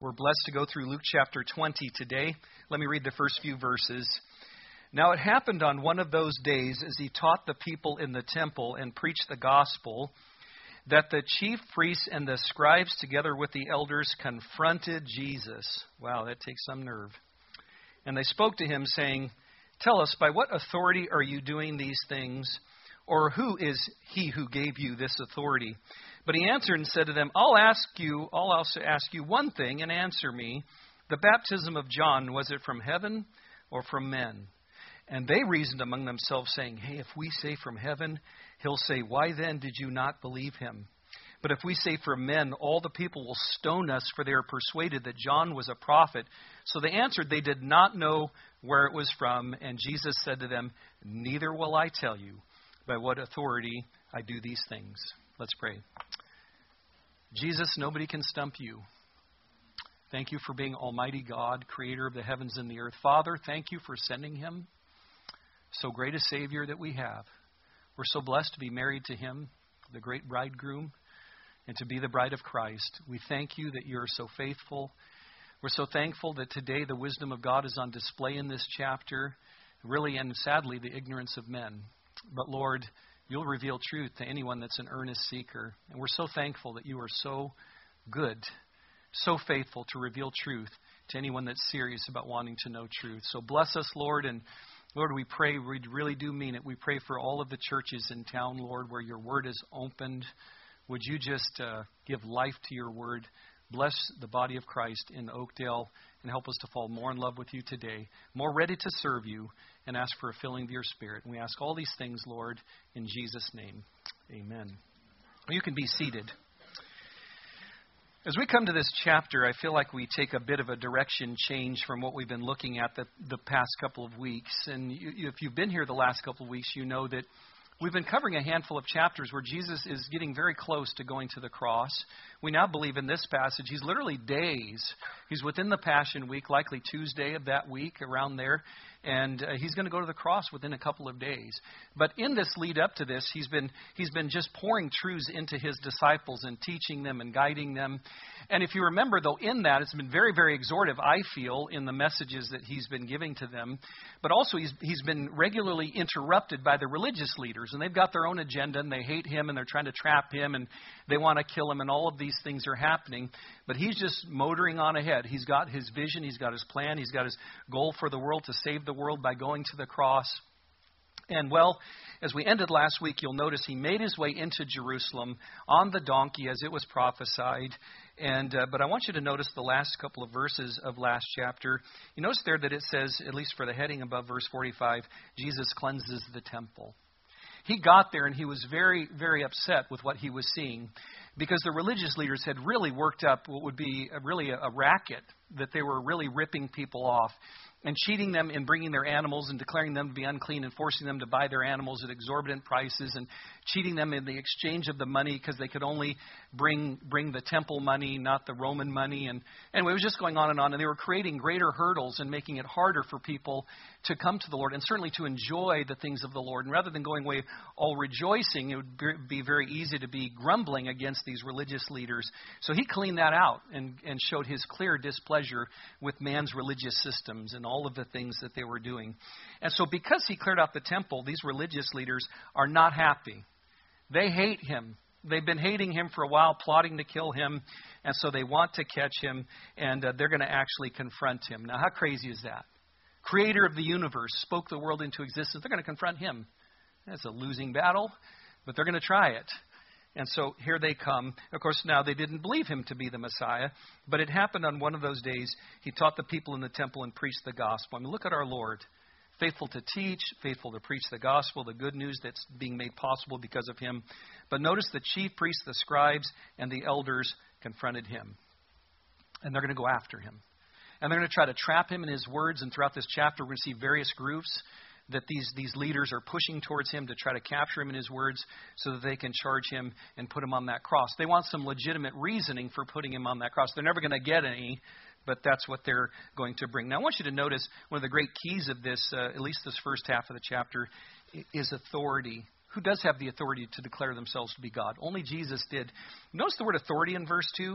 We're blessed to go through Luke chapter 20 today. Let me read the first few verses. Now it happened on one of those days, as he taught the people in the temple and preached the gospel, that the chief priests and the scribes, together with the elders, confronted Jesus. Wow, that takes some nerve. And they spoke to him, saying, "Tell us, by what authority are you doing these things? Or who is he who gave you this authority?" But he answered and said to them, I'll also ask you one thing, and answer me. The baptism of John, was it from heaven or from men? And they reasoned among themselves, saying, Hey, if we say from heaven, he'll say, Why then did you not believe him? But if we say from men, all the people will stone us, for they are persuaded that John was a prophet. So they answered, they did not know where it was from. And Jesus said to them, Neither will I tell you by what authority I do these things. Let's pray. Jesus, nobody can stump you. Thank you for being Almighty God, creator of the heavens and the earth. Father, thank you for sending him. So great a Savior that we have. We're so blessed to be married to him, the great bridegroom, and to be the bride of Christ. We thank you that you're so faithful. We're so thankful that today the wisdom of God is on display in this chapter, really and sadly the ignorance of men. But Lord, you'll reveal truth to anyone that's an earnest seeker. And we're so thankful that you are so good, so faithful to reveal truth to anyone that's serious about wanting to know truth. So bless us, Lord. And Lord, we pray, we really do mean it. We pray for all of the churches in town, Lord, where your word is opened. Would you just give life to your word? Bless the body of Christ in Oakdale and help us to fall more in love with you today, more ready to serve you, and ask for a filling of your Spirit. And we ask all these things, Lord, in Jesus' name. Amen. You can be seated. As we come to this chapter, I feel like we take a bit of a direction change from what we've been looking at the past couple of weeks. And if you've been here the last couple of weeks, you know that we've been covering a handful of chapters where Jesus is getting very close to going to the cross. We now believe in this passage, he's literally days. He's within the Passion Week, likely Tuesday of that week, around there. And he's going to go to the cross within a couple of days. But in this lead up to this, he's been just pouring truths into his disciples and teaching them and guiding them. And if you remember, though, in that, it's been very, very exhortive, I feel, in the messages that he's been giving to them. But also he's been regularly interrupted by the religious leaders. And they've got their own agenda, and they hate him, and they're trying to trap him, and they want to kill him, and all of these things are happening. But he's just motoring on ahead. He's got his vision, he's got his plan, he's got his goal for the world, to save the world by going to the cross. And well, as we ended last week, you'll notice he made his way into Jerusalem on the donkey as it was prophesied. And but I want you to notice the last couple of verses of last chapter. You notice there that it says, at least for the heading above verse 45, Jesus cleanses the temple. He got there and he was very, very upset with what he was seeing, because the religious leaders had really worked up what would be a racket, that they were really ripping people off and cheating them in bringing their animals and declaring them to be unclean and forcing them to buy their animals at exorbitant prices and cheating them in the exchange of the money because they could only bring the temple money, not the Roman money. And anyway, it was just going on. And they were creating greater hurdles and making it harder for people to come to the Lord and certainly to enjoy the things of the Lord. And rather than going away all rejoicing, it would be very easy to be grumbling against these religious leaders. So he cleaned that out and showed his clear displeasure with man's religious systems and all of the things that they were doing. And so because he cleared out the temple, these religious leaders are not happy. They hate him. They've been hating him for a while, plotting to kill him. And so they want to catch him, and they're going to actually confront him. Now, how crazy is that? Creator of the universe, spoke the world into existence. They're going to confront him. That's a losing battle, but they're going to try it. And so here they come. Of course, now they didn't believe him to be the Messiah, but it happened on one of those days. He taught the people in the temple and preached the gospel. I mean, look at our Lord. Faithful to teach, faithful to preach the gospel, the good news that's being made possible because of him. But notice the chief priests, the scribes, and the elders confronted him. And they're going to go after him. And they're going to try to trap him in his words. And throughout this chapter, we're going to see various groups that these leaders are pushing towards him to try to capture him in his words so that they can charge him and put him on that cross. They want some legitimate reasoning for putting him on that cross. They're never going to get any, but that's what they're going to bring. Now, I want you to notice one of the great keys of this, at least this first half of the chapter, is authority. Who does have the authority to declare themselves to be God? Only Jesus did. Notice the word authority in verse 2.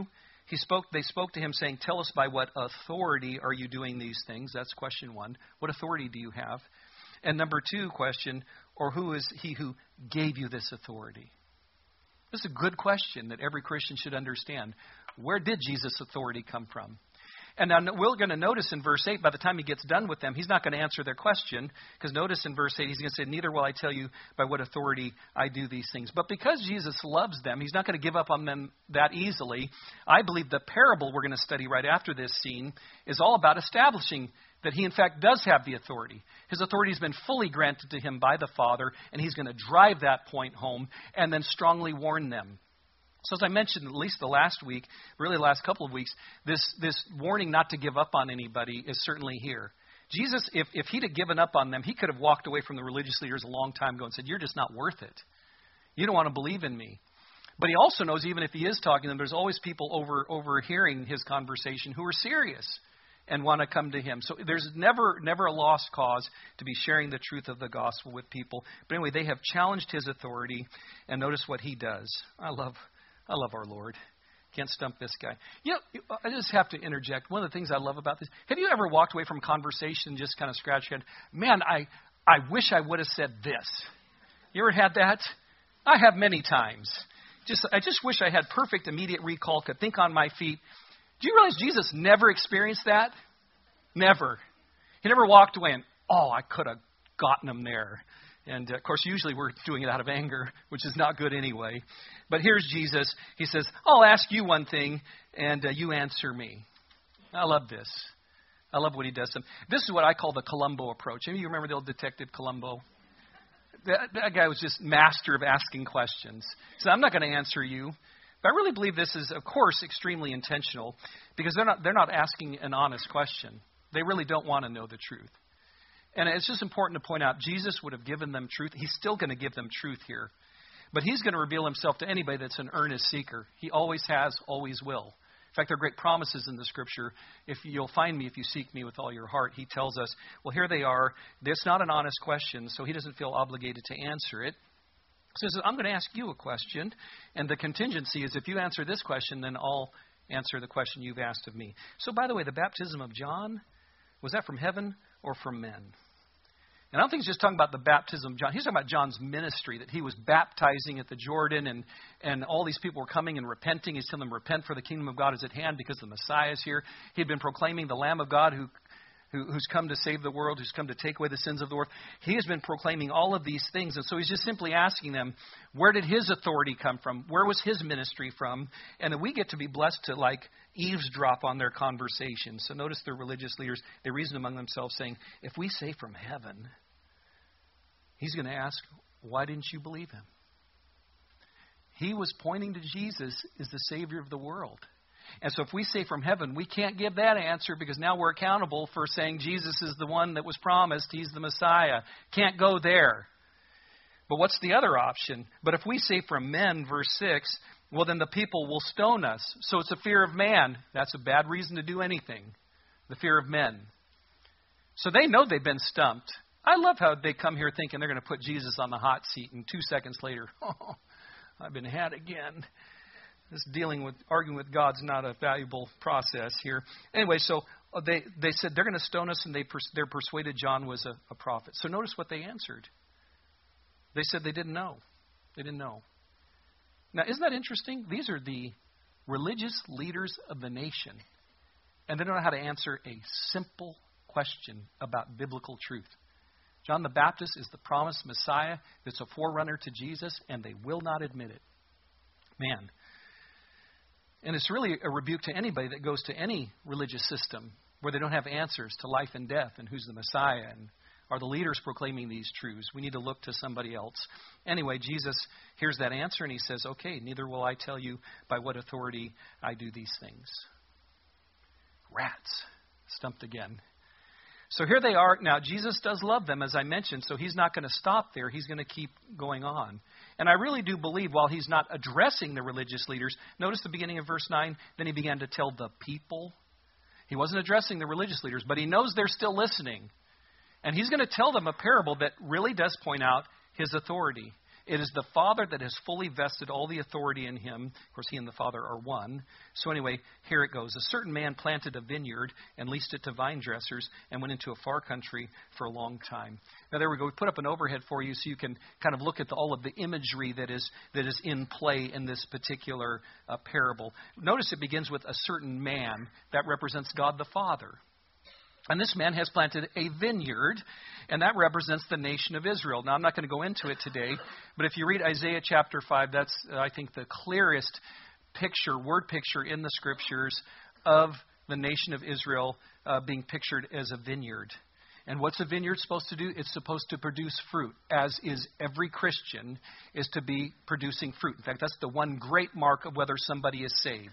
They spoke to him saying, tell us by what authority are you doing these things? That's question one. What authority do you have? And number two question, or who is he who gave you this authority? This is a good question that every Christian should understand. Where did Jesus' authority come from? And now we're going to notice in verse 8, by the time he gets done with them, he's not going to answer their question. Because notice in verse 8, he's going to say, neither will I tell you by what authority I do these things. But because Jesus loves them, he's not going to give up on them that easily. I believe the parable we're going to study right after this scene is all about establishing that he in fact does have the authority. His authority has been fully granted to him by the Father, and he's going to drive that point home and then strongly warn them. So as I mentioned, at least the last week, really the last couple of weeks, this warning not to give up on anybody is certainly here. Jesus, if he'd have given up on them, he could have walked away from the religious leaders a long time ago and said, you're just not worth it. You don't want to believe in me. But he also knows even if he is talking to them, there's always people overhearing his conversation who are serious and want to come to him. So there's never a lost cause to be sharing the truth of the gospel with people. But anyway, they have challenged his authority, and notice what he does. I love our Lord. Can't stump this guy. You know, I just have to interject. One of the things I love about this, have you ever walked away from a conversation and just kind of scratched your head? Man, I wish I would have said this. You ever had that? I have many times. I just wish I had perfect immediate recall, could think on my feet. Do you realize Jesus never experienced that? Never. He never walked away and, I could have gotten him there. And, of course, usually we're doing it out of anger, which is not good anyway. But here's Jesus. He says, I'll ask you one thing, and you answer me. I love this. I love what he does. This is what I call the Columbo approach. Any of you remember the old Detective Columbo? That guy was just master of asking questions. So I'm not going to answer you. But I really believe this is, of course, extremely intentional because they're not asking an honest question. They really don't want to know the truth. And it's just important to point out, Jesus would have given them truth. He's still going to give them truth here. But he's going to reveal himself to anybody that's an earnest seeker. He always has, always will. In fact, there are great promises in the Scripture. If you'll find me if you seek me with all your heart, he tells us, well, here they are. It's not an honest question, so he doesn't feel obligated to answer it. So he says, I'm going to ask you a question. And the contingency is if you answer this question, then I'll answer the question you've asked of me. So, by the way, the baptism of John, was that from heaven or from men? And I don't think he's just talking about the baptism of John. He's talking about John's ministry, that he was baptizing at the Jordan, and all these people were coming and repenting. He's telling them, repent, for the kingdom of God is at hand because the Messiah is here. He had been proclaiming the Lamb of God who's come to save the world, who's come to take away the sins of the world. He has been proclaiming all of these things. And so he's just simply asking them, where did his authority come from? Where was his ministry from? And then we get to be blessed to eavesdrop on their conversation. So notice the religious leaders, they reason among themselves saying, if we say from heaven, he's going to ask, why didn't you believe him? He was pointing to Jesus as the Savior of the world. And so if we say from heaven, we can't give that answer because now we're accountable for saying Jesus is the one that was promised. He's the Messiah. Can't go there. But what's the other option? But if we say from men, verse 6, well, then the people will stone us. So it's a fear of man. That's a bad reason to do anything. The fear of men. So they know they've been stumped. I love how they come here thinking they're going to put Jesus on the hot seat, and 2 seconds later, I've been had again. This arguing with God's not a valuable process here. Anyway, so they said they're going to stone us, and they're persuaded John was a prophet. So notice what they answered. They said they didn't know. They didn't know. Now, isn't that interesting? These are the religious leaders of the nation, and they don't know how to answer a simple question about biblical truth. John the Baptist is the promised Messiah that's a forerunner to Jesus, and they will not admit it. Man. And it's really a rebuke to anybody that goes to any religious system where they don't have answers to life and death and who's the Messiah and are the leaders proclaiming these truths. We need to look to somebody else. Anyway, Jesus hears that answer and he says, okay, neither will I tell you by what authority I do these things. Rats. Stumped again. So here they are. Now, Jesus does love them, as I mentioned, so he's not going to stop there. He's going to keep going on. And I really do believe while he's not addressing the religious leaders, notice the beginning of verse 9, then he began to tell the people. He wasn't addressing the religious leaders, but he knows they're still listening. And he's going to tell them a parable that really does point out his authority. It is the Father that has fully vested all the authority in him. Of course, he and the Father are one. So anyway, here it goes. A certain man planted a vineyard and leased it to vine dressers and went into a far country for a long time. Now, there we go. We put up an overhead for you so you can kind of look at all of the imagery that is in play in this particular parable. Notice it begins with a certain man. That represents God the Father. And this man has planted a vineyard, and that represents the nation of Israel. Now, I'm not going to go into it today, but if you read Isaiah chapter 5, that's, I think, the clearest word picture in the Scriptures of the nation of Israel being pictured as a vineyard. And what's a vineyard supposed to do? It's supposed to produce fruit, as is every Christian is to be producing fruit. In fact, that's the one great mark of whether somebody is saved,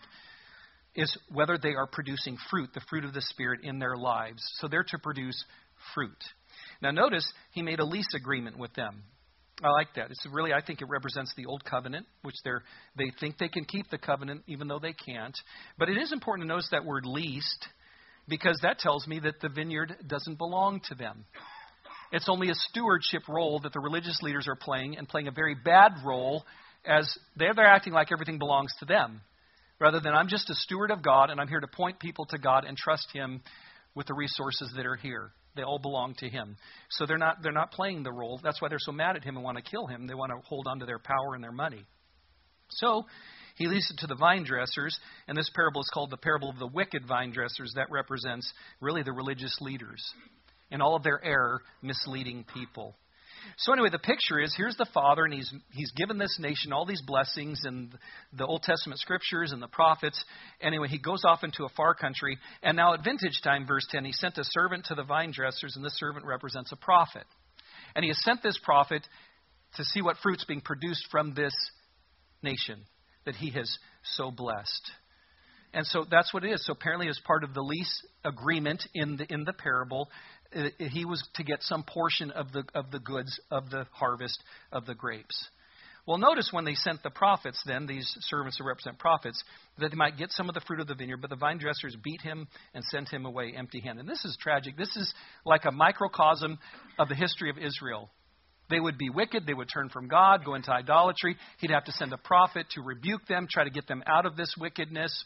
is whether they are producing fruit, the fruit of the Spirit in their lives. So they're to produce fruit. Now notice, he made a lease agreement with them. I like that. It's really, I think it represents the old covenant, which they think they can keep the covenant even though they can't. But it is important to notice that word leased, because that tells me that the vineyard doesn't belong to them. It's only a stewardship role that the religious leaders are playing, and playing a very bad role, as they're acting like everything belongs to them. Rather than, I'm just a steward of God, and I'm here to point people to God and trust him with the resources that are here. They all belong to him. So they're not playing the role. That's why they're so mad at him and want to kill him. They want to hold on to their power and their money. So he leased it to the vine dressers, and this parable is called the parable of the wicked vine dressers. That represents really the religious leaders and all of their error, misleading people. So anyway, the picture is, here's the Father, and he's given this nation all these blessings and the Old Testament scriptures and the prophets. Anyway, he goes off into a far country, and now at vintage time, verse 10, he sent a servant to the vine dressers, and this servant represents a prophet. And he has sent this prophet to see what fruit's being produced from this nation that he has so blessed. And so that's what it is. So apparently, as part of the lease agreement in the parable, he was to get some portion of the goods of the harvest of the grapes. Well, notice when they sent the prophets, then, these servants who represent prophets, that they might get some of the fruit of the vineyard, but the vine dressers beat him and sent him away empty-handed. And this is tragic. This is like a microcosm of the history of Israel. They would be wicked. They would turn from God, go into idolatry. He'd have to send a prophet to rebuke them, try to get them out of this wickedness.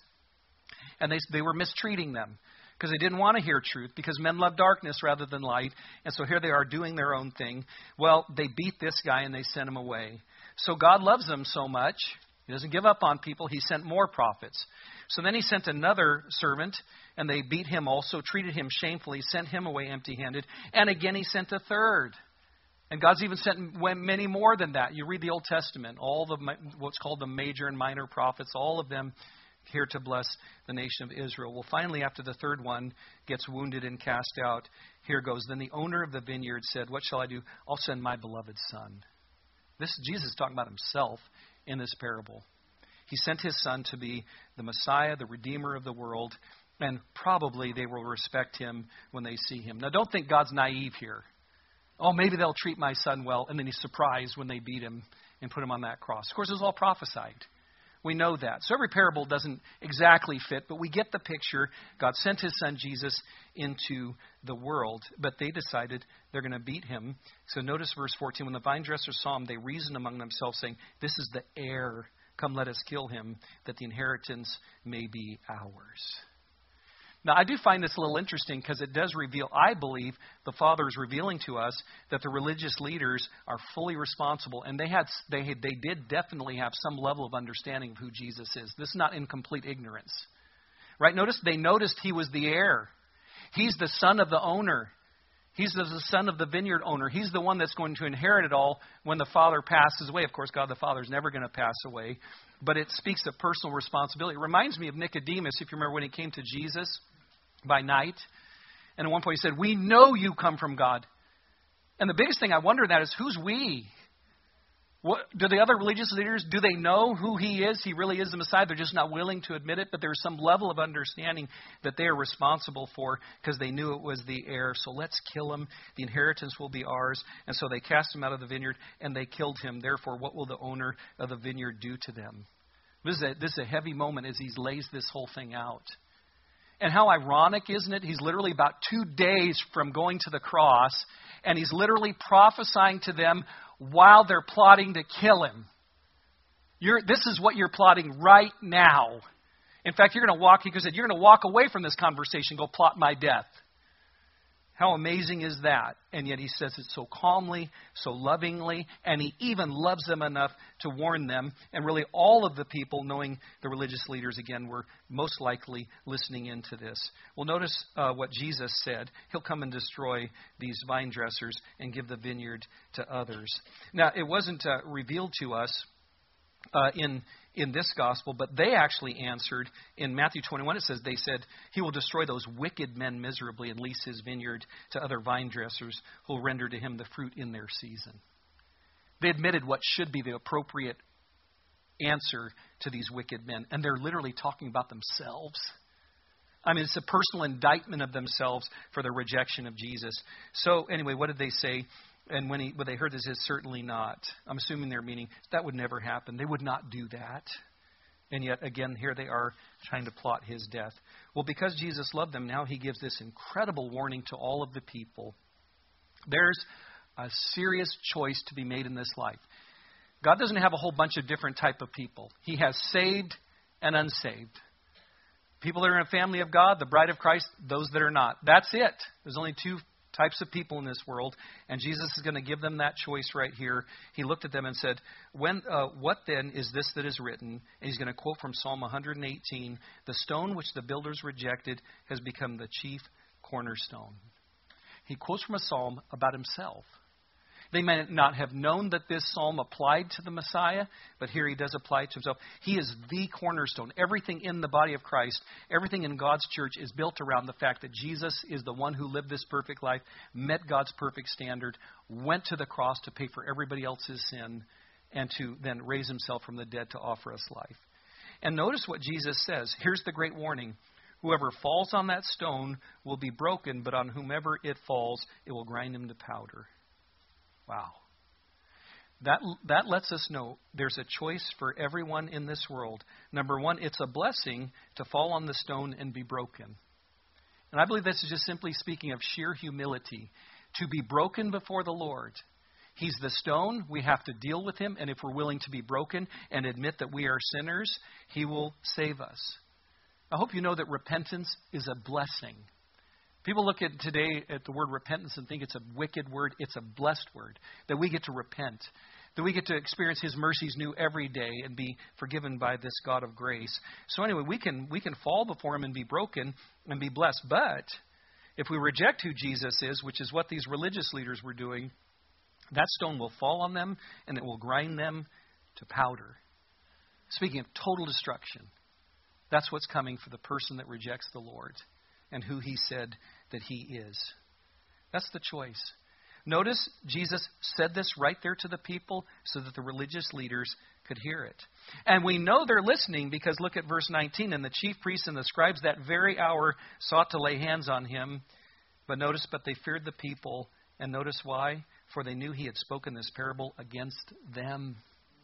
And they were mistreating them, because they didn't want to hear truth, because men love darkness rather than light. And so here they are doing their own thing. Well, they beat this guy and they sent him away. So God loves them so much, he doesn't give up on people. He sent more prophets. So then he sent another servant, and they beat him also, treated him shamefully, sent him away empty-handed. And again he sent a third. And God's even sent many more than that. You read the Old Testament, all the what's called the major and minor prophets, all of them here to bless the nation of Israel. Well, finally, after the third one gets wounded and cast out, here goes. Then the owner of the vineyard said, "What shall I do? I'll send my beloved son." Jesus is talking about himself in this parable. He sent his son to be the Messiah, the Redeemer of the world, and probably they will respect him when they see him. Now, don't think God's naive here. Oh, maybe they'll treat my son well, and then he's surprised when they beat him and put him on that cross. Of course, it was all prophesied. We know that. So every parable doesn't exactly fit, but we get the picture. God sent his son Jesus into the world, but they decided they're going to beat him. So notice verse 14. When the vine dressers saw him, they reasoned among themselves, saying, "This is the heir. Come, let us kill him, that the inheritance may be ours." Now, I do find this a little interesting because it does reveal, I believe, the Father is revealing to us that the religious leaders are fully responsible, and they did definitely have some level of understanding of who Jesus is. This is not in complete ignorance. Right? They noticed he was the heir. He's the son of the owner. He's the son of the vineyard owner. He's the one that's going to inherit it all when the Father passes away. Of course, God the Father is never going to pass away, but it speaks of personal responsibility. It reminds me of Nicodemus, if you remember when he came to Jesus by night. And at one point he said, "We know you come from God." And the biggest thing I wonder in that is, who's we? What do the other religious leaders, do they know who he is? He really is the Messiah. They're just not willing to admit it. But there's some level of understanding that they are responsible for, because they knew it was the heir. So let's kill him. The inheritance will be ours. And so they cast him out of the vineyard and they killed him. Therefore, what will the owner of the vineyard do to them? This is a heavy moment as he lays this whole thing out. And how ironic, isn't it? He's literally about 2 days from going to the cross, and he's literally prophesying to them while they're plotting to kill him. This is what you're plotting right now. In fact, you're going to walk away from this conversation, go plot my death. How amazing is that? And yet he says it so calmly, so lovingly, and he even loves them enough to warn them. And really all of the people, knowing the religious leaders, again, were most likely listening into this. Well, notice what Jesus said. He'll come and destroy these vine dressers and give the vineyard to others. Now, it wasn't revealed to us in this gospel, but they actually answered in Matthew 21. It says, they said, he will destroy those wicked men miserably and lease his vineyard to other vine dressers who will render to him the fruit in their season. They admitted what should be the appropriate answer to these wicked men, and they're literally talking about themselves. I mean, it's a personal indictment of themselves for their rejection of Jesus. So anyway, what did they say? And when they heard this, is certainly not. I'm assuming they're meaning that would never happen. They would not do that. And yet, again, here they are trying to plot his death. Well, because Jesus loved them, now he gives this incredible warning to all of the people. There's a serious choice to be made in this life. God doesn't have a whole bunch of different type of people. He has saved and unsaved. People that are in a family of God, the bride of Christ, those that are not. That's it. There's only two types of people in this world, and Jesus is going to give them that choice right here. He looked at them and said, what then is this that is written? And he's going to quote from Psalm 118, the stone which the builders rejected has become the chief cornerstone. He quotes from a psalm about himself. They may not have known that this psalm applied to the Messiah, but here he does apply it to himself. He is the cornerstone. Everything in the body of Christ, everything in God's church is built around the fact that Jesus is the one who lived this perfect life, met God's perfect standard, went to the cross to pay for everybody else's sin, and to then raise himself from the dead to offer us life. And notice what Jesus says. Here's the great warning. Whoever falls on that stone will be broken, but on whomever it falls, it will grind him to powder. Wow. That lets us know there's a choice for everyone in this world. Number one, it's a blessing to fall on the stone and be broken. And I believe this is just simply speaking of sheer humility. To be broken before the Lord. He's the stone. We have to deal with him. And if we're willing to be broken and admit that we are sinners, he will save us. I hope you know that repentance is a blessing. People look at today at the word repentance and think it's a wicked word. It's a blessed word. That we get to repent. That we get to experience his mercies new every day and be forgiven by this God of grace. So anyway, we can fall before him and be broken and be blessed. But if we reject who Jesus is, which is what these religious leaders were doing, that stone will fall on them and it will grind them to powder. Speaking of total destruction, that's what's coming for the person that rejects the Lord and who he said that he is. That's the choice. Notice Jesus said this right there to the people so that the religious leaders could hear it. And we know they're listening because look at verse 19. And the chief priests and the scribes that very hour sought to lay hands on him. But they feared the people. And notice why? For they knew he had spoken this parable against them.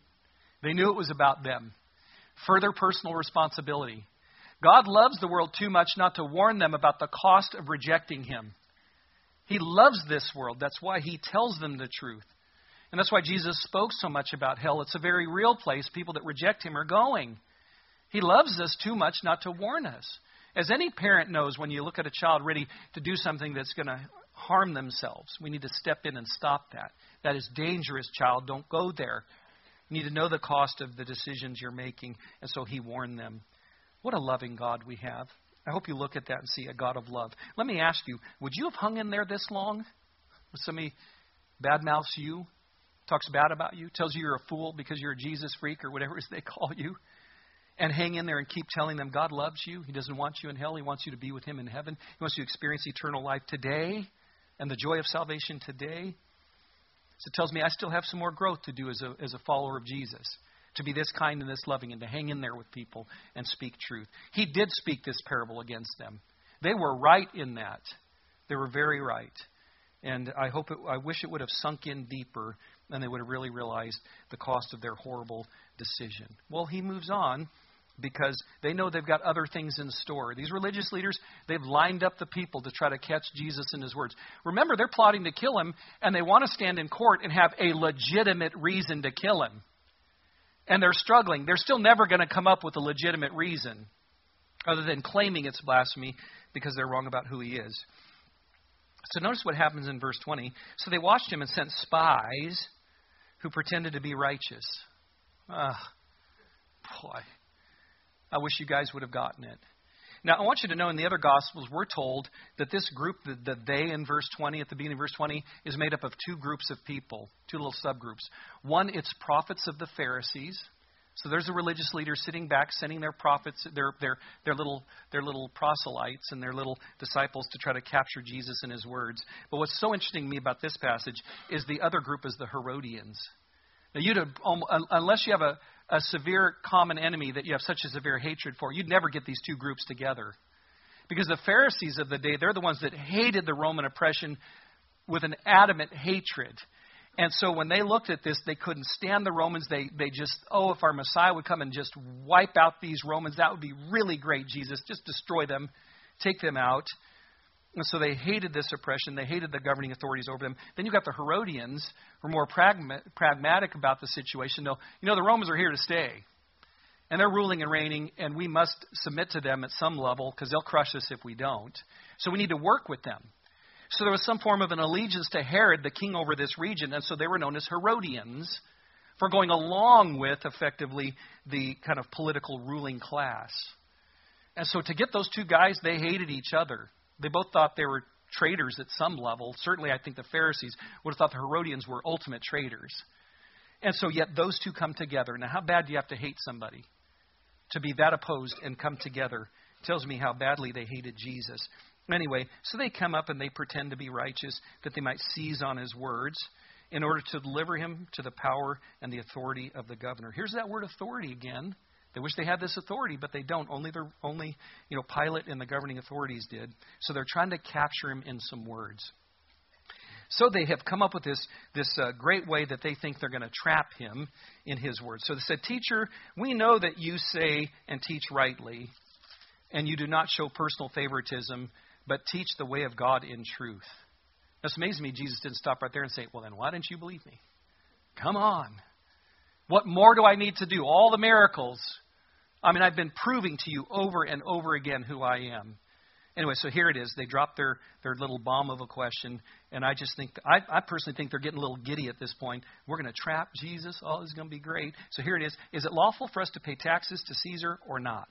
They knew it was about them. Further personal responsibility. God loves the world too much not to warn them about the cost of rejecting him. He loves this world. That's why he tells them the truth. And that's why Jesus spoke so much about hell. It's a very real place people that reject him are going. He loves us too much not to warn us. As any parent knows, when you look at a child ready to do something that's going to harm themselves, we need to step in and stop that. That is dangerous, child. Don't go there. You need to know the cost of the decisions you're making. And so he warned them. What a loving God we have. I hope you look at that and see a God of love. Let me ask you, would you have hung in there this long? When somebody badmouths you, talks bad about you, tells you you're a fool because you're a Jesus freak or whatever it is they call you, and hang in there and keep telling them God loves you. He doesn't want you in hell. He wants you to be with him in heaven. He wants you to experience eternal life today and the joy of salvation today. So it tells me I still have some more growth to do as a follower of Jesus. To be this kind and this loving and to hang in there with people and speak truth. He did speak this parable against them. They were right in that. They were very right. And I wish it would have sunk in deeper and they would have really realized the cost of their horrible decision. Well, he moves on because they know they've got other things in store. These religious leaders, they've lined up the people to try to catch Jesus in his words. Remember, they're plotting to kill him, and they want to stand in court and have a legitimate reason to kill him. And they're struggling. They're still never going to come up with a legitimate reason other than claiming it's blasphemy because they're wrong about who he is. So notice what happens in verse 20. So they watched him and sent spies who pretended to be righteous. Boy, I wish you guys would have gotten it. Now, I want you to know in the other Gospels, we're told that this group, the they in verse 20, at the beginning of verse 20, is made up of two groups of people, two little subgroups. One, it's prophets of the Pharisees. So there's a religious leader sitting back, sending their prophets, their little proselytes and their little disciples to try to capture Jesus in his words. But what's so interesting to me about this passage is the other group is the Herodians. Now, unless you have a severe common enemy that you have such a severe hatred for, you'd never get these two groups together. Because the Pharisees of the day, they're the ones that hated the Roman oppression with an adamant hatred. And so when they looked at this, they couldn't stand the Romans. They just, if our Messiah would come and just wipe out these Romans, that would be really great, Jesus. Just destroy them, take them out. And so they hated this oppression. They hated the governing authorities over them. Then you've got the Herodians, who are more pragmatic about the situation. The Romans are here to stay. And they're ruling and reigning, and we must submit to them at some level because they'll crush us if we don't. So we need to work with them. So there was some form of an allegiance to Herod, the king over this region, and so they were known as Herodians for going along with, effectively, the kind of political ruling class. And so to get those two guys, they hated each other. They both thought they were traitors at some level. Certainly, I think the Pharisees would have thought the Herodians were ultimate traitors. And so yet those two come together. Now, how bad do you have to hate somebody to be that opposed and come together? It tells me how badly they hated Jesus. Anyway, so they come up and they pretend to be righteous, that they might seize on his words in order to deliver him to the power and the authority of the governor. Here's that word authority again. They wish they had this authority, but they don't. Only Pilate and the governing authorities did. So they're trying to capture him in some words. So they have come up with this great way that they think they're going to trap him in his words. So they said, "Teacher, we know that you say and teach rightly, and you do not show personal favoritism, but teach the way of God in truth." Now, it's amazing to me Jesus didn't stop right there and say, "Well, then why didn't you believe me? Come on. What more do I need to do? All the miracles. I've been proving to you over and over again who I am." Anyway, so here it is. They dropped their little bomb of a question, and I just think, I personally think they're getting a little giddy at this point. We're going to trap Jesus. Oh, this is going to be great. So here it is. Is it lawful for us to pay taxes to Caesar or not?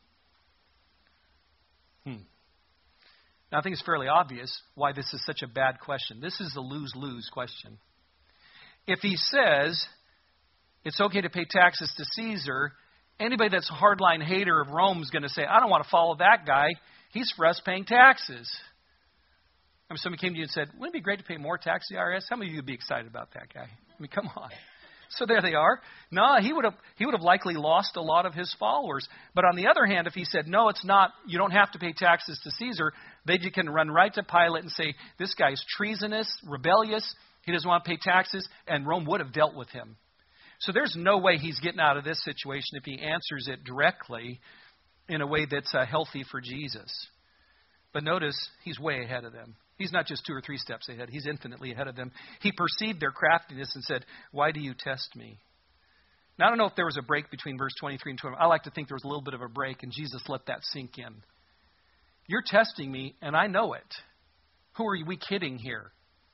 Now, I think it's fairly obvious why this is such a bad question. This is a lose-lose question. If he says it's okay to pay taxes to Caesar, anybody that's a hardline hater of Rome is going to say, "I don't want to follow that guy. He's for us paying taxes." Somebody came to you and said, "Wouldn't it be great to pay more tax to the IRS?" How many of you would be excited about that guy? Come on. So there they are. No, he would have likely lost a lot of his followers. But on the other hand, if he said, "No, it's not, you don't have to pay taxes to Caesar," then you can run right to Pilate and say, "This guy's treasonous, rebellious, he doesn't want to pay taxes," and Rome would have dealt with him. So there's no way he's getting out of this situation if he answers it directly in a way that's healthy for Jesus. But notice, he's way ahead of them. He's not just 2 or 3 steps ahead. He's infinitely ahead of them. He perceived their craftiness and said, "Why do you test me?" Now, I don't know if there was a break between verse 23 and 24. I like to think there was a little bit of a break, and Jesus let that sink in. You're testing me, and I know it. Who are we kidding here?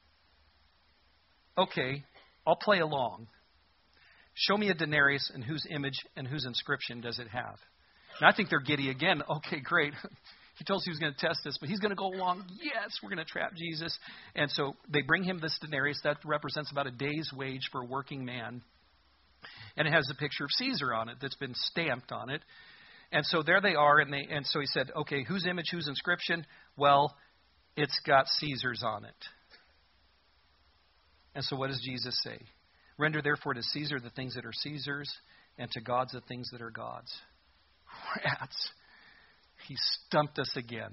Okay, I'll play along. Show me a denarius, and whose image and whose inscription does it have? And I think they're giddy again. Okay, great. He told us he was going to test this, but he's going to go along. Yes, we're going to trap Jesus. And so they bring him this denarius. That represents about a day's wage for a working man. And it has a picture of Caesar on it that's been stamped on it. And so there they are. And so he said, "Okay, whose image, whose inscription?" Well, it's got Caesar's on it. And so what does Jesus say? "Render therefore to Caesar the things that are Caesar's, and to God's the things that are God's." Rats. He stumped us again.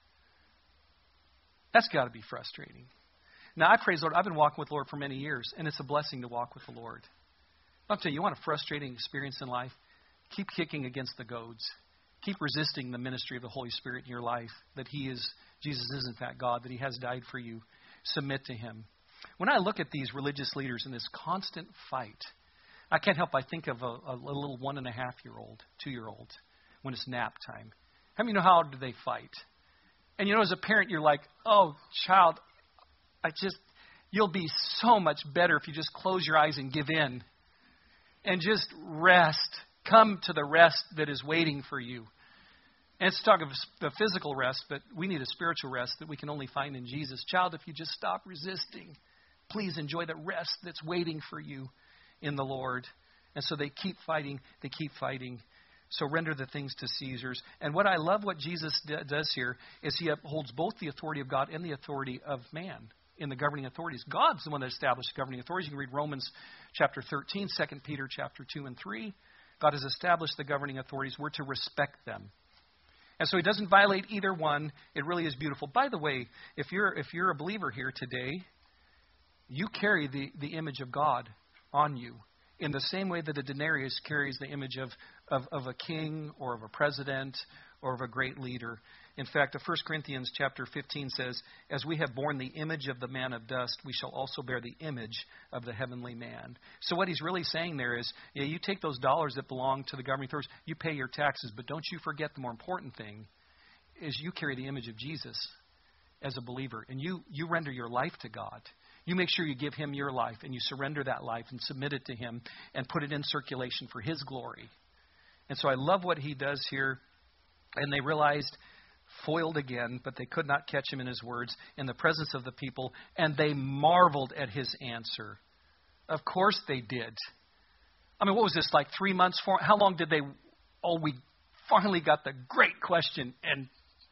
That's got to be frustrating. Now, I praise the Lord. I've been walking with the Lord for many years, and it's a blessing to walk with the Lord. I'll tell you, you want a frustrating experience in life? Keep kicking against the goads. Keep resisting the ministry of the Holy Spirit in your life, that Jesus is in fact God, that he has died for you. Submit to him. When I look at these religious leaders in this constant fight, I can't help but think of a little 1.5-year-old, 2-year-old, when it's nap time. How many know how do they fight? And as a parent, you're like, oh, child, you'll be so much better if you just close your eyes and give in. And just rest. Come to the rest that is waiting for you. And it's talk of the physical rest, but we need a spiritual rest that we can only find in Jesus. Child, if you just stop resisting, please enjoy the rest that's waiting for you in the Lord. And so they keep fighting. They keep fighting. So render the things to Caesar's. And what I love what Jesus does here is he upholds both the authority of God and the authority of man in the governing authorities. God's the one that established governing authorities. You can read Romans chapter 13, 2 Peter chapter 2 and 3. God has established the governing authorities. We're to respect them. And so he doesn't violate either one. It really is beautiful. By the way, if you're a believer here today, you carry the image of God on you in the same way that a denarius carries the image of a king or of a president or of a great leader. In fact, 1 Corinthians chapter 15 says, as we have borne the image of the man of dust, we shall also bear the image of the heavenly man. So what he's really saying there is, you take those dollars that belong to the governing authorities, you pay your taxes, but don't you forget the more important thing is you carry the image of Jesus as a believer, and you render your life to God. You make sure you give him your life, and you surrender that life and submit it to him and put it in circulation for his glory. And so I love what he does here. And they realized, foiled again, but they could not catch him in his words in the presence of the people, and they marveled at his answer. Of course they did. I mean, what was this, like 3 months? How long did they... Oh, we finally got the great question, and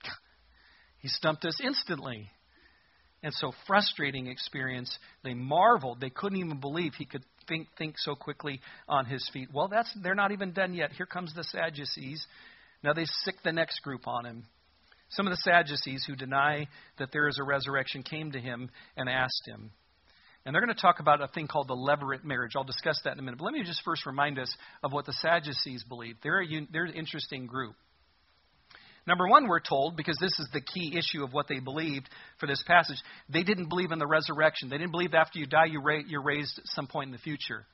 he stumped us instantly. And so frustrating experience. They marveled. They couldn't even believe he could think so quickly on his feet. Well, they're not even done yet. Here comes the Sadducees. Now they sick the next group on him. Some of the Sadducees who deny that there is a resurrection came to him and asked him. And they're going to talk about a thing called the levirate marriage. I'll discuss that in a minute. But let me just first remind us of what the Sadducees believe. They're an interesting group. Number one, we're told, because this is the key issue of what they believed for this passage, they didn't believe in the resurrection. They didn't believe that after you die, you're raised at some point in the future.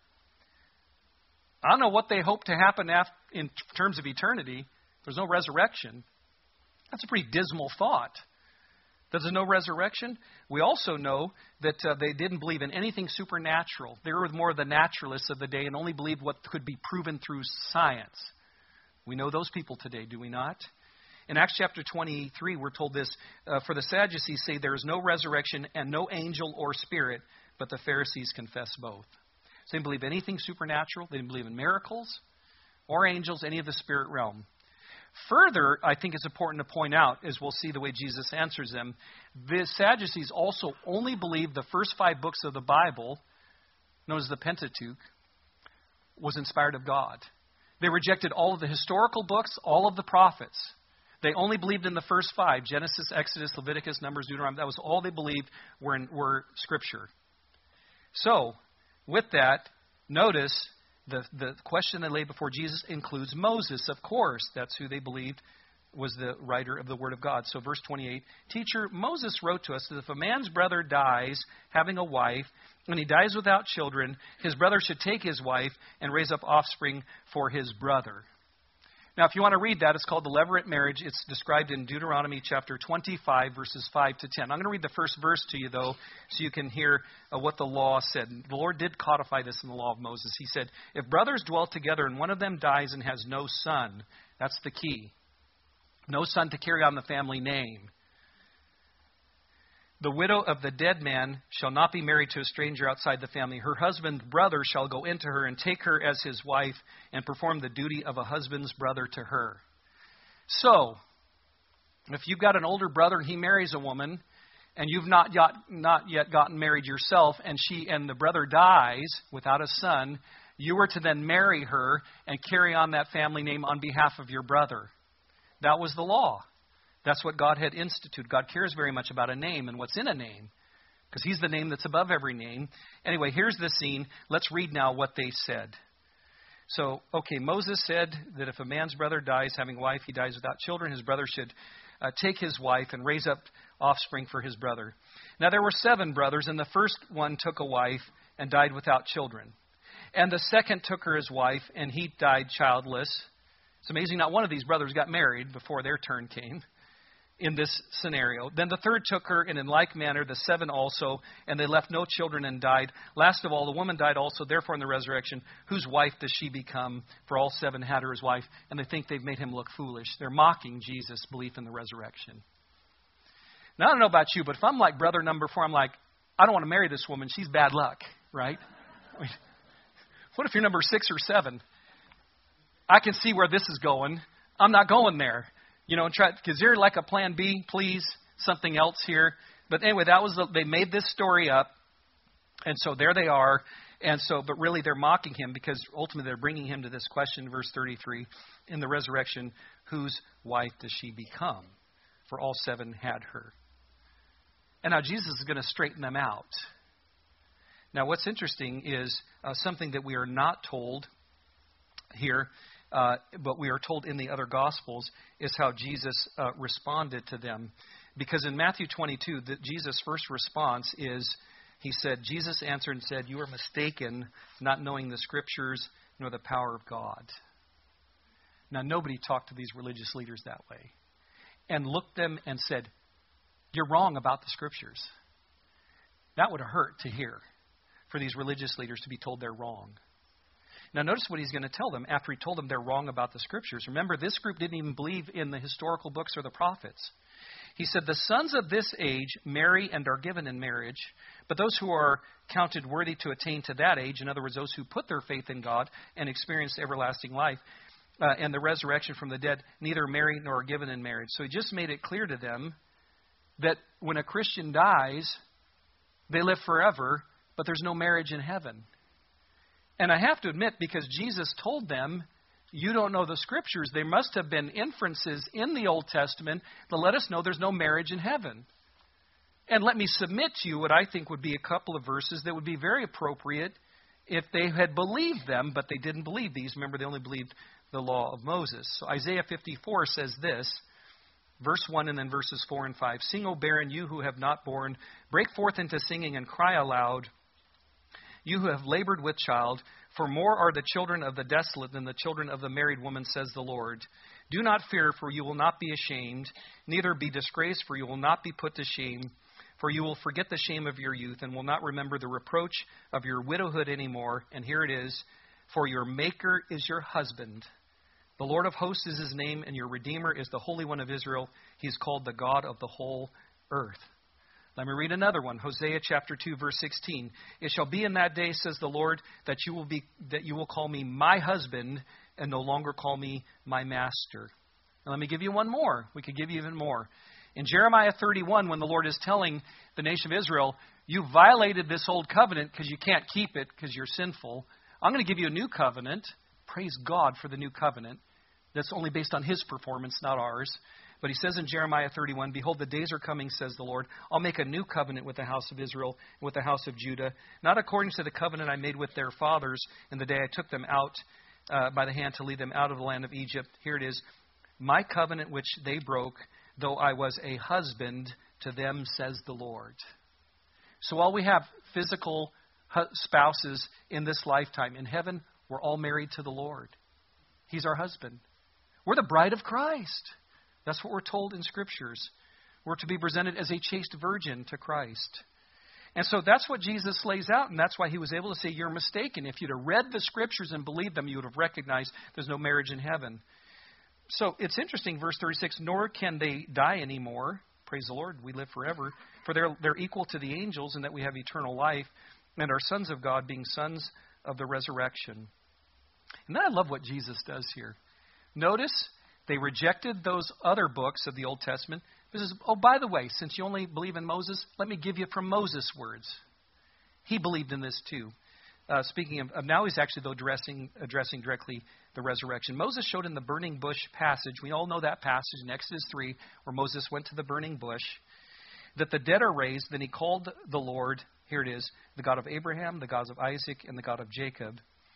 I don't know what they hope to happen in terms of eternity. There's no resurrection. That's a pretty dismal thought. There's no resurrection. We also know that they didn't believe in anything supernatural. They were more the naturalists of the day and only believed what could be proven through science. We know those people today, do we not? In Acts chapter 23, we're told this, for the Sadducees say there is no resurrection and no angel or spirit, but the Pharisees confess both. So they didn't believe anything supernatural. They didn't believe in miracles or angels, any of the spirit realm. Further, I think it's important to point out, as we'll see the way Jesus answers them, the Sadducees also only believed the first 5 books of the Bible, known as the Pentateuch, was inspired of God. They rejected all of the historical books, all of the prophets. They only believed in the first 5, Genesis, Exodus, Leviticus, Numbers, Deuteronomy. That was all they believed were Scripture. So, with that, notice the question they laid before Jesus includes Moses, of course. That's who they believed was the writer of the Word of God. So verse 28, Teacher, Moses wrote to us that if a man's brother dies having a wife, and he dies without children, his brother should take his wife and raise up offspring for his brother. Now, if you want to read that, it's called the levirate marriage. It's described in Deuteronomy chapter 25, verses 5 to 10. I'm going to read the first verse to you, though, so you can hear what the law said. The Lord did codify this in the law of Moses. He said, if brothers dwell together and one of them dies and has no son, that's the key. No son to carry on the family name. The widow of the dead man shall not be married to a stranger outside the family. Her husband's brother shall go into her and take her as his wife and perform the duty of a husband's brother to her. So, if you've got an older brother and he marries a woman, and you've not yet gotten married yourself, and the brother dies without a son, you were to then marry her and carry on that family name on behalf of your brother. That was the law. That's what God had instituted. God cares very much about a name and what's in a name, because he's the name that's above every name. Anyway, here's the scene. Let's read now what they said. So, okay, Moses said that if a man's brother dies having a wife, he dies without children. His brother should take his wife and raise up offspring for his brother. Now, there were 7 brothers, and the first one took a wife and died without children. And the second took her as wife, and he died childless. It's amazing not one of these brothers got married before their turn came in this scenario. Then the third took her, and in like manner the 7 also, and they left no children and died. Last of all, the woman died also. Therefore, in the resurrection, whose wife does she become? For all 7 had her as wife, and they think they've made him look foolish. They're mocking Jesus' belief in the resurrection. Now, I don't know about you, but if I'm like brother number 4, I'm like, I don't want to marry this woman. She's bad luck, right? I mean, what if you're number 6 or 7? I can see where this is going. I'm not going there. You know, because they're like a plan B, please, something else here. But anyway, they made this story up. And so there they are. And so, but really they're mocking him because ultimately they're bringing him to this question, verse 33, in the resurrection, whose wife does she become? For all 7 had her. And now Jesus is going to straighten them out. Now, what's interesting is something that we are not told here, but we are told in the other Gospels, is how Jesus responded to them. Because in Matthew 22, Jesus' first response is, he said, Jesus answered and said, "You are mistaken, not knowing the Scriptures nor the power of God." Now, nobody talked to these religious leaders that way and looked them and said, "You're wrong about the Scriptures." That would have hurt to hear, for these religious leaders to be told they're wrong. Now, notice what he's going to tell them after he told them they're wrong about the Scriptures. Remember, this group didn't even believe in the historical books or the prophets. He said, "The sons of this age marry and are given in marriage, but those who are counted worthy to attain to that age," in other words, those who put their faith in God and experience everlasting life and the resurrection from the dead, neither marry nor are given in marriage. So he just made it clear to them that when a Christian dies, they live forever, but there's no marriage in heaven. And I have to admit, because Jesus told them, you don't know the Scriptures, there must have been inferences in the Old Testament that let us know there's no marriage in heaven. And let me submit to you what I think would be a couple of verses that would be very appropriate if they had believed them, but they didn't believe these. Remember, they only believed the law of Moses. So Isaiah 54 says this, verse 1 and then verses 4 and 5. "Sing, O barren, you who have not borne. Break forth into singing and cry aloud, you who have labored with child. For more are the children of the desolate than the children of the married woman, says the Lord. Do not fear, for you will not be ashamed, neither be disgraced, for you will not be put to shame. For you will forget the shame of your youth and will not remember the reproach of your widowhood anymore." And here it is, "For your Maker is your husband. The Lord of hosts is his name, and your Redeemer is the Holy One of Israel. He is called the God of the whole earth." Let me read another one. Hosea chapter 2, verse 16. "It shall be in that day, says the Lord, that you will call me my husband and no longer call me my master." Now let me give you one more. We could give you even more. In Jeremiah 31, when the Lord is telling the nation of Israel, you violated this old covenant because you can't keep it because you're sinful. I'm going to give you a new covenant. Praise God for the new covenant. That's only based on his performance, not ours. But he says in Jeremiah 31, "Behold, the days are coming, says the Lord. I'll make a new covenant with the house of Israel and with the house of Judah, not according to the covenant I made with their fathers in the day I took them out by the hand to lead them out of the land of Egypt." Here it is. "My covenant which they broke, though I was a husband to them, says the Lord." So while we have physical spouses in this lifetime, in heaven, we're all married to the Lord. He's our husband. We're the bride of Christ. That's what we're told in Scriptures. We're to be presented as a chaste virgin to Christ. And so that's what Jesus lays out, and that's why he was able to say, you're mistaken. If you'd have read the Scriptures and believed them, you would have recognized there's no marriage in heaven. So it's interesting, verse 36, "Nor can they die anymore." Praise the Lord, we live forever. "For they're equal to the angels in that we have eternal life, and are sons of God, being sons of the resurrection." And then I love what Jesus does here. Notice, they rejected those other books of the Old Testament. He says, oh, by the way, since you only believe in Moses, let me give you from Moses' words. He believed in this too. Speaking of, now he's actually, though, addressing directly the resurrection. Moses showed in the burning bush passage, we all know that passage in Exodus 3, where Moses went to the burning bush, that the dead are raised. Then he called the Lord, here it is, the God of Abraham, the God of Isaac, and the God of Jacob.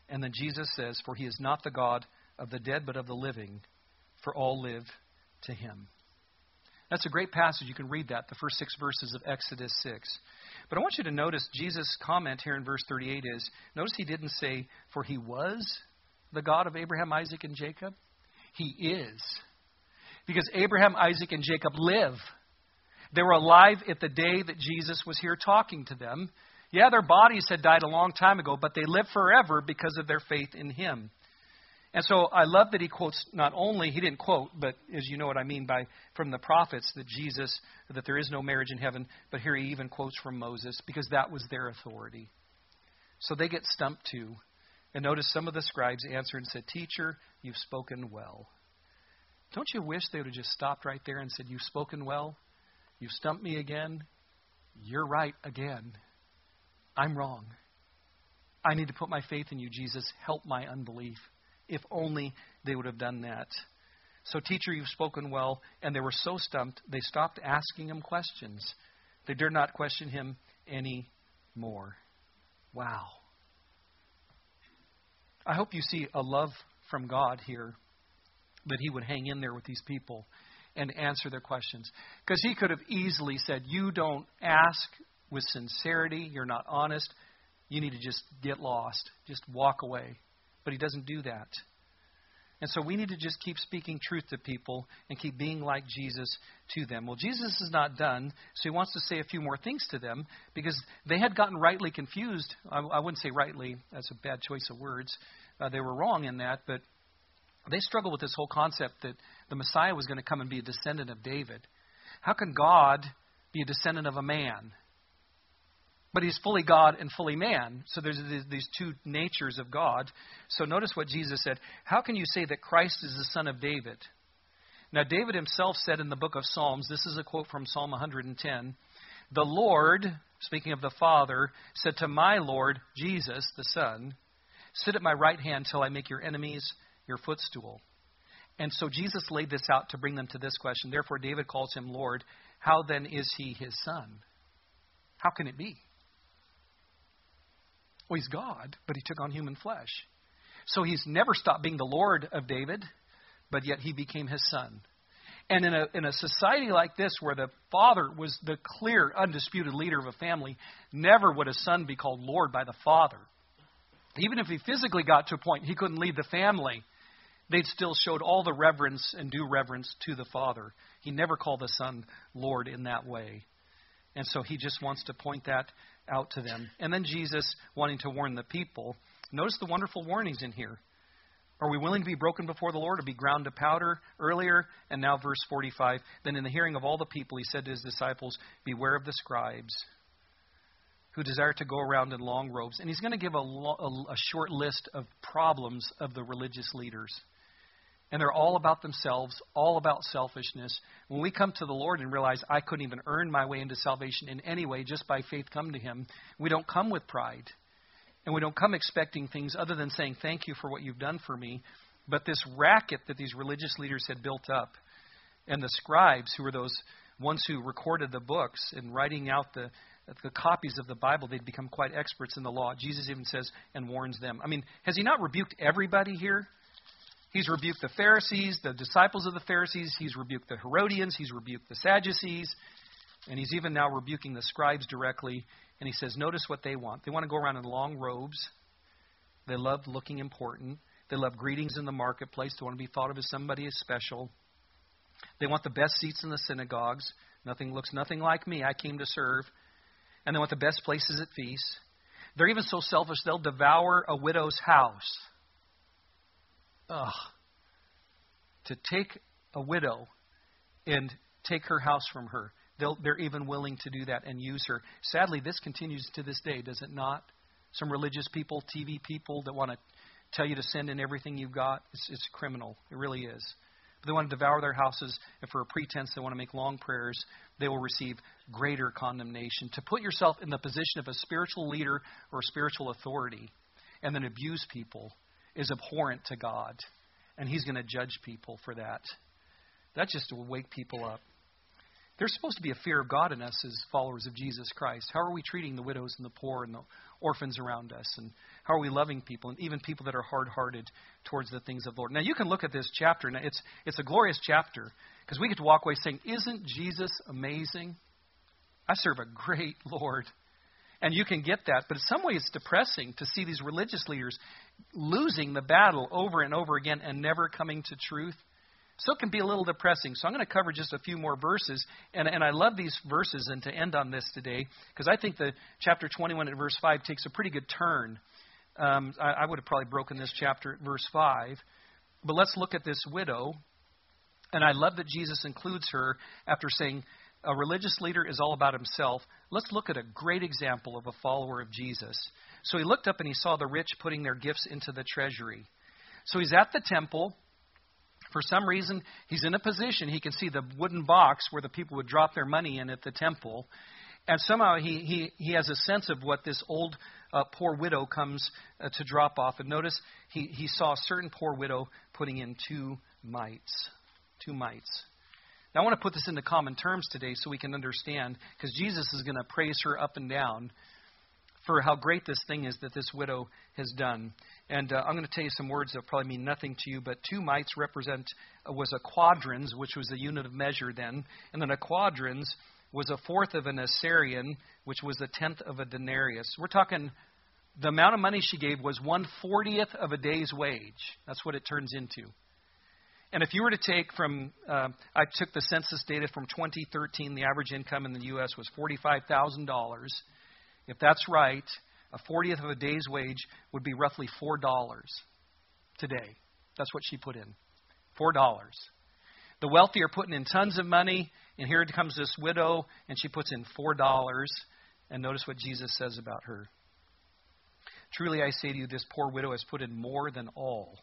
And then Jesus says, for he is not the God of the dead, but of the living, for all live to him. That's a great passage. You can read that, the first 6 verses of Exodus 6. But I want you to notice Jesus' comment here in verse 38 is, notice he didn't say, for he was the God of Abraham, Isaac, and Jacob. He is. Because Abraham, Isaac, and Jacob live. They were alive at the day that Jesus was here talking to them. Yeah, their bodies had died a long time ago, but they live forever because of their faith in him. And so I love that he quotes not only, he didn't quote, but as you know what I mean by from the prophets, that there is no marriage in heaven, but here he even quotes from Moses because that was their authority. So they get stumped too. And notice some of the scribes answered and said, Teacher, you've spoken well. Don't you wish they would have just stopped right there and said, you've spoken well? You've stumped me again? You're right again. I'm wrong. I need to put my faith in you, Jesus. Help my unbelief. If only they would have done that. So, teacher, you've spoken well. And they were so stumped, they stopped asking him questions. They dared not question him anymore. Wow. I hope you see a love from God here, that he would hang in there with these people and answer their questions. Because he could have easily said, you don't ask with sincerity. You're not honest. You need to just get lost. Just walk away. But he doesn't do that. And so we need to just keep speaking truth to people and keep being like Jesus to them. Well, Jesus is not done, so he wants to say a few more things to them because they had gotten rightly confused. I wouldn't say rightly. That's a bad choice of words. They were wrong in that, but they struggled with this whole concept that the Messiah was going to come and be a descendant of David. How can God be a descendant of a man? But he's fully God and fully man. So there's these two natures of God. So notice what Jesus said. How can you say that Christ is the son of David? Now, David himself said in the book of Psalms, this is a quote from Psalm 110, the Lord, speaking of the Father, said to my Lord, Jesus, the Son, sit at my right hand till I make your enemies your footstool. And so Jesus laid this out to bring them to this question. Therefore, David calls him Lord. How then is he his son? How can it be? Well, he's God, but he took on human flesh. So he's never stopped being the Lord of David, but yet he became his son. And in a society like this where the father was the clear, undisputed leader of a family, never would a son be called Lord by the father. Even if he physically got to a point he couldn't lead the family, they'd still showed all the reverence and due reverence to the father. He never called the son Lord in that way. And so he just wants to point that out to them. And then Jesus wanting to warn the people. Notice the wonderful warnings in here. Are we willing to be broken before the Lord or be ground to powder earlier? And now verse 45. Then in the hearing of all the people, he said to his disciples, beware of the scribes who desire to go around in long robes. And he's going to give a short list of problems of the religious leaders. And they're all about themselves, all about selfishness. When we come to the Lord and realize I couldn't even earn my way into salvation in any way, just by faith come to him, we don't come with pride. And we don't come expecting things other than saying, thank you for what you've done for me. But this racket that these religious leaders had built up, and the scribes, who were those ones who recorded the books and writing out the copies of the Bible, they'd become quite experts in the law. Jesus even says and warns them. I mean, has he not rebuked everybody here? He's rebuked the Pharisees, the disciples of the Pharisees. He's rebuked the Herodians. He's rebuked the Sadducees. And he's even now rebuking the scribes directly. And he says, notice what they want. They want to go around in long robes. They love looking important. They love greetings in the marketplace. They want to be thought of as somebody as special. They want the best seats in the synagogues. Looks nothing like me. I came to serve. And they want the best places at feasts. They're even so selfish, they'll devour a widow's house. Ugh. To take a widow and take her house from her. They're even willing to do that and use her. Sadly, this continues to this day, does it not? Some religious people, TV people that want to tell you to send in everything you've got. It's criminal. It really is. But they want to devour their houses, and for a pretense they want to make long prayers. They will receive greater condemnation. To put yourself in the position of a spiritual leader or spiritual authority and then abuse people is abhorrent to God. And he's going to judge people for that. That just will wake people up. There's supposed to be a fear of God in us as followers of Jesus Christ. How are we treating the widows and the poor and the orphans around us? And how are we loving people, and even people that are hard-hearted towards the things of the Lord? Now, you can look at this chapter, and it's a glorious chapter, because we get to walk away saying, isn't Jesus amazing? I serve a great Lord. And you can get that. But in some ways, it's depressing to see these religious leaders losing the battle over and over again and never coming to truth. So it can be a little depressing. So I'm going to cover just a few more verses. And I love these verses, and to end on this today, because I think the chapter 21 at verse 5 takes a pretty good turn. I would have probably broken this chapter at verse 5. But let's look at this widow. And I love that Jesus includes her after saying a religious leader is all about himself. Let's look at a great example of a follower of Jesus. So he looked up and he saw the rich putting their gifts into the treasury. So he's at the temple. For some reason, he's in a position. He can see the wooden box where the people would drop their money in at the temple. And somehow he has a sense of what this old poor widow comes to drop off. And notice he saw a certain poor widow putting in 2 mites. 2 mites. Now I want to put this into common terms today so we can understand, because Jesus is going to praise her up and down for how great this thing is that this widow has done. And I'm going to tell you some words that probably mean nothing to you, but 2 mites was a quadrans, which was the unit of measure then. And then a quadrans was a fourth of an assarion, which was a tenth of a denarius. We're talking the amount of money she gave was 1/40th of a day's wage. That's what it turns into. And if you were to take I took the census data from 2013, the average income in the U.S. was $45,000. If that's right, a 40th of a day's wage would be roughly $4 today. That's what she put in, $4. The wealthy are putting in tons of money, and here comes this widow, and she puts in $4. And notice what Jesus says about her. Truly I say to you, this poor widow has put in more than all.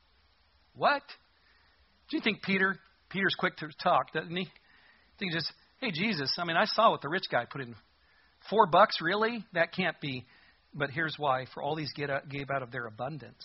What? Do you think Peter's quick to talk, doesn't he? I think just, hey, Jesus, I saw what the rich guy put in. $4, really? That can't be. But here's why. For all these gave out of their abundance.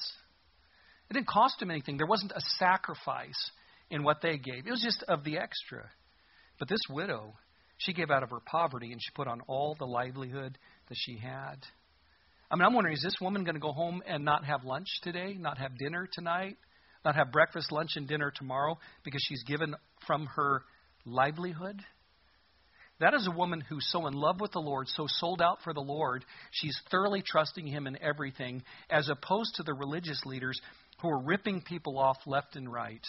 It didn't cost him anything. There wasn't a sacrifice in what they gave. It was just of the extra. But this widow, she gave out of her poverty, and she put on all the livelihood that she had. I'm wondering, is this woman going to go home and not have lunch today, not have dinner tonight, not have breakfast, lunch, and dinner tomorrow because she's given from her livelihood? That is a woman who's so in love with the Lord, so sold out for the Lord, she's thoroughly trusting Him in everything, as opposed to the religious leaders who are ripping people off left and right.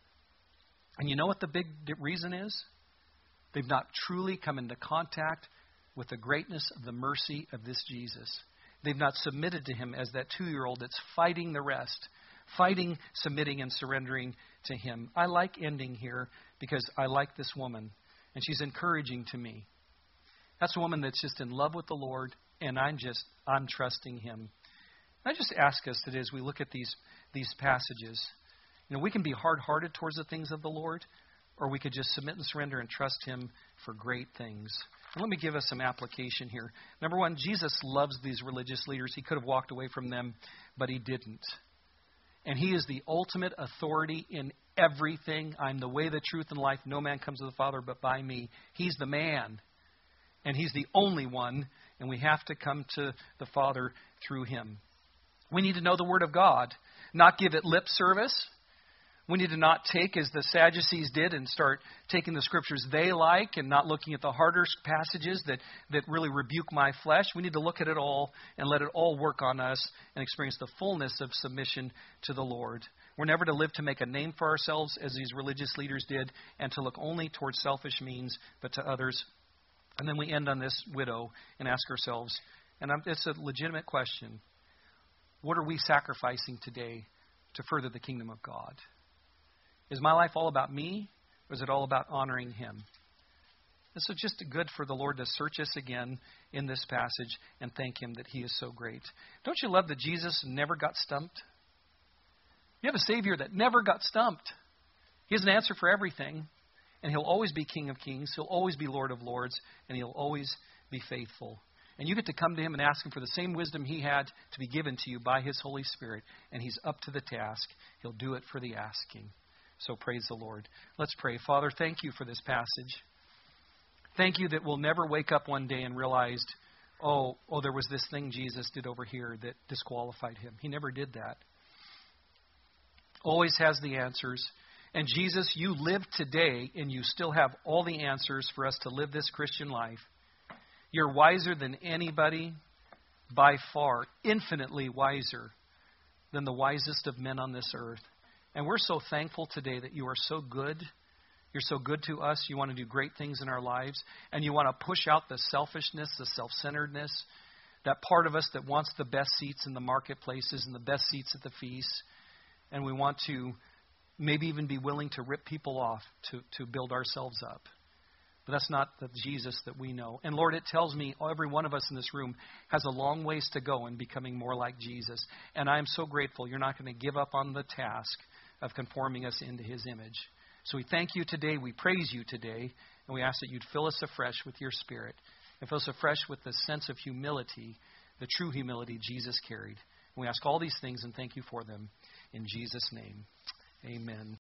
And you know what the big reason is? They've not truly come into contact with the greatness of the mercy of this Jesus. They've not submitted to Him as that 2-year-old that's fighting the rest, fighting, submitting, and surrendering to Him. I like ending here because I like this woman, and she's encouraging to me. That's a woman that's just in love with the Lord, and I'm trusting Him. I just ask us today as we look at these passages, we can be hard-hearted towards the things of the Lord, or we could just submit and surrender and trust Him for great things. And let me give us some application here. Number one, Jesus loves these religious leaders. He could have walked away from them, but He didn't. And He is the ultimate authority in everything. I'm the way, the truth, and life. No man comes to the Father but by me. He's the man. And He's the only one. And we have to come to the Father through Him. We need to know the Word of God, not give it lip service. We need to not take, as the Sadducees did, and start taking the Scriptures they like and not looking at the harder passages that really rebuke my flesh. We need to look at it all and let it all work on us and experience the fullness of submission to the Lord. We're never to live to make a name for ourselves, as these religious leaders did, and to look only towards selfish means, but to others. And then we end on this widow and ask ourselves, and it's a legitimate question, what are we sacrificing today to further the kingdom of God? Is my life all about me, or is it all about honoring Him? And so just good for the Lord to search us again in this passage and thank Him that He is so great. Don't you love that Jesus never got stumped? You have a Savior that never got stumped. He has an answer for everything, and He'll always be King of Kings. He'll always be Lord of Lords, and He'll always be faithful. And you get to come to Him and ask Him for the same wisdom He had to be given to you by His Holy Spirit, and He's up to the task. He'll do it for the asking. So praise the Lord. Let's pray. Father, thank You for this passage. Thank you that we'll never wake up one day and realize, oh, there was this thing Jesus did over here that disqualified him. He never did that. Always has the answers. And Jesus, you live today, and you still have all the answers for us to live this Christian life. You're wiser than anybody, by far, infinitely wiser than the wisest of men on this earth. And we're so thankful today that you are so good. You're so good to us. You want to do great things in our lives. And you want to push out the selfishness, the self-centeredness, that part of us that wants the best seats in the marketplaces and the best seats at the feasts. And we want to maybe even be willing to rip people off to build ourselves up. But that's not the Jesus that we know. And Lord, it tells me every one of us in this room has a long ways to go in becoming more like Jesus. And I am so grateful you're not going to give up on the task of conforming us into his image. So we thank you today. We praise you today. And we ask that you'd fill us afresh with your Spirit. And fill us afresh with the sense of humility, the true humility Jesus carried. And we ask all these things and thank you for them. In Jesus' name, amen.